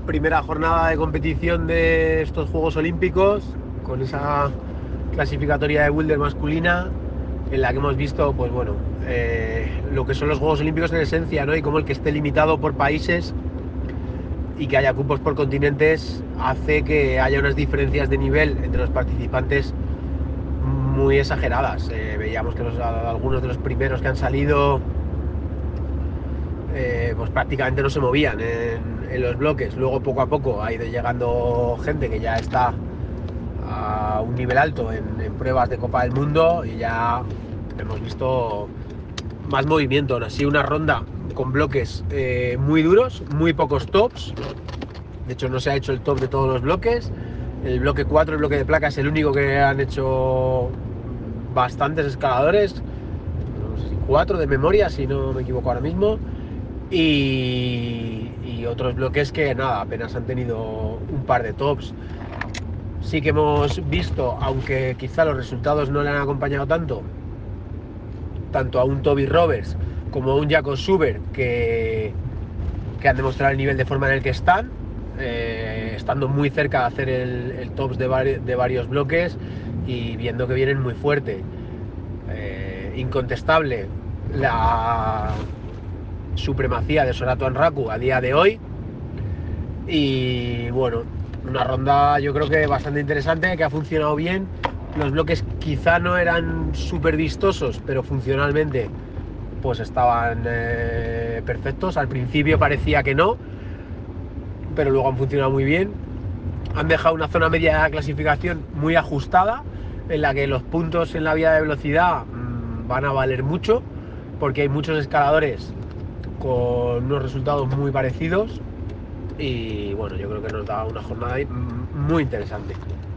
Primera jornada de competición de estos Juegos Olímpicos, con esa clasificatoria de boulder masculina, en la que hemos visto, pues bueno, lo que son los Juegos Olímpicos en esencia, ¿no? Y cómo el que esté limitado por países y que haya cupos por continentes hace que haya unas diferencias de nivel entre los participantes muy exageradas. Veíamos que algunos de los primeros que han salido pues prácticamente no se movían en los bloques. Luego poco a poco ha ido llegando gente que ya está a un nivel alto en pruebas de Copa del Mundo y ya hemos visto más movimiento. Así una ronda con bloques muy duros, muy pocos tops. De hecho no se ha hecho el top de todos los bloques. El bloque 4, el bloque de placa, es el único que han hecho bastantes escaladores, no sé si 4 de memoria, si no me equivoco ahora mismo. Y otros bloques que nada, apenas han tenido un par de tops. Sí que hemos visto, aunque quizá los resultados no le han acompañado tanto a un Toby Roberts como a un Jacob Schubert, que han demostrado el nivel de forma en el que están, estando muy cerca de hacer el tops de varios bloques y viendo que vienen muy fuerte. Incontestable la supremacía de Sorato Anraku a día de hoy. Y bueno, una ronda yo creo que bastante interesante, que ha funcionado bien. Los bloques quizá no eran súper vistosos, pero funcionalmente pues estaban perfectos. Al principio parecía que no, pero luego han funcionado muy bien. Han dejado una zona media de clasificación muy ajustada, en la que los puntos en la vía de velocidad van a valer mucho, porque hay muchos escaladores con unos resultados muy parecidos. Y bueno, yo creo que nos da una jornada muy interesante.